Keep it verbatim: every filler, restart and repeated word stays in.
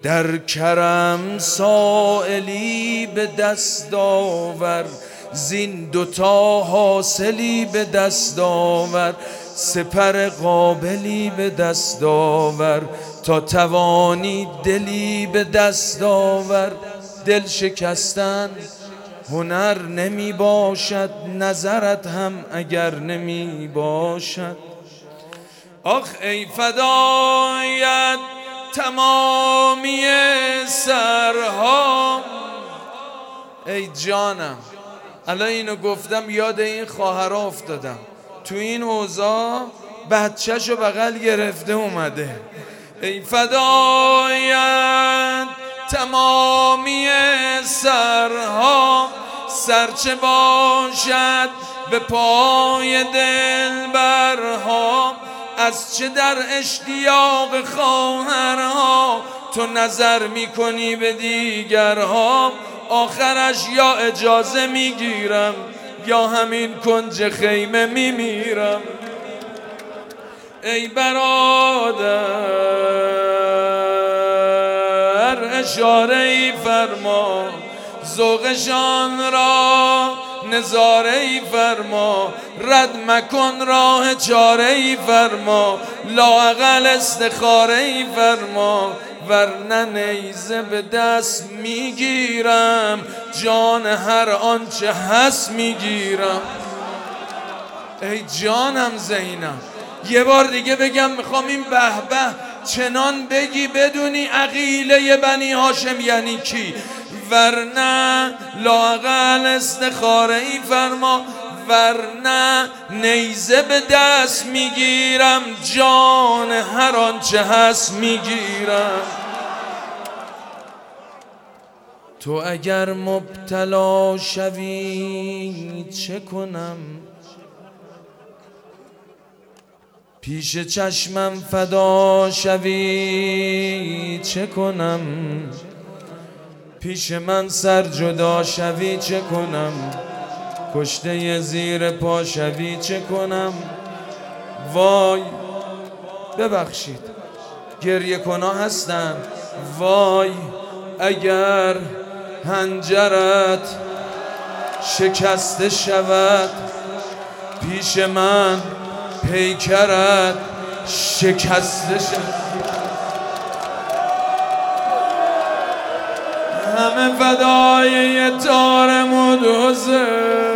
در کرم سائلی به دست آور، زین دوتا حاصلی به دست آور، سپر قابلی به دست آور، تا توانی دلی به دست آور. دل شکستن هنر نمی باشد، نظرت هم اگر نمی باشد. آخ ای فدایت تمامی سرها، ای جانم. الان اینو گفتم یاد این خواهرها افتادم، تو این اوضاع بچه‌شو بغل گرفته اومده. ای فدایت تمامی سرها، سرچه باشد به پای دلبرها، از چه در اشتیاق خواهرها تو نظر میکنی به دیگرها. آخرش یا اجازه میگیرم یا همین کنج خیمه میمیرم. ای برادر اشاره ای فرما، ذوقشان را نظاره ای فرما، رد مکن راه چاره ای فرما، لااقل استخاره ای فرما، ورنه نیزه به دست میگیرم، جان هر آنچه هست میگیرم. ای جانم زینب، یه بار دیگه بگم میخوام این به به چنان بگی بدونی عقیله بنی هاشم یعنی کی. ورنه لااقل استخاره ای فرما، ورنه نیزه به دست میگیرم، جان هر آنچه هست میگیرم. تو اگر مبتلا شوی چه کنم، پیش چشمم فدا شوی چه کنم، پیش من سر جدا شوی چه کنم، کشته زیر پا شوی چه کنم. وای ببخشید گریه کنا هستن، وای اگر حنجرت شکسته شود، پیش من پیکرت شکسته شد. همه فدای یه تار مدوزه،